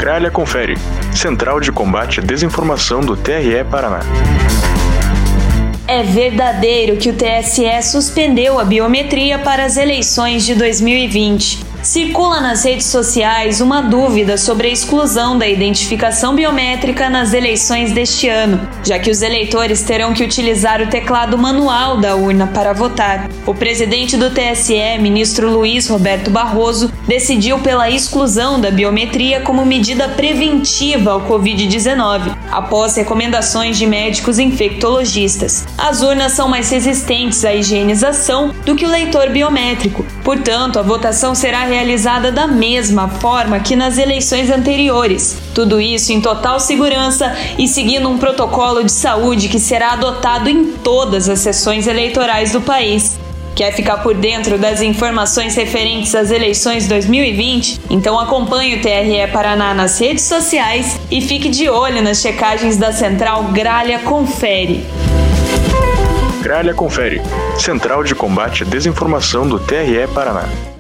Gralha Confere, Central de Combate à Desinformação do TRE Paraná. É verdadeiro que o TSE suspendeu a biometria para as eleições de 2020. Circula nas redes sociais uma dúvida sobre a exclusão da identificação biométrica nas eleições deste ano, já que os eleitores terão que utilizar o teclado manual da urna para votar. O presidente do TSE, ministro Luiz Roberto Barroso, decidiu pela exclusão da biometria como medida preventiva ao Covid-19, após recomendações de médicos infectologistas. As urnas são mais resistentes à higienização do que o leitor biométrico, portanto, a votação será realizada da mesma forma que nas eleições anteriores. Tudo isso em total segurança e seguindo um protocolo de saúde que será adotado em todas as sessões eleitorais do país. Quer ficar por dentro das informações referentes às eleições 2020? Então acompanhe o TRE Paraná nas redes sociais e fique de olho nas checagens da Central Gralha Confere. Gralha Confere, Central de Combate à Desinformação do TRE Paraná.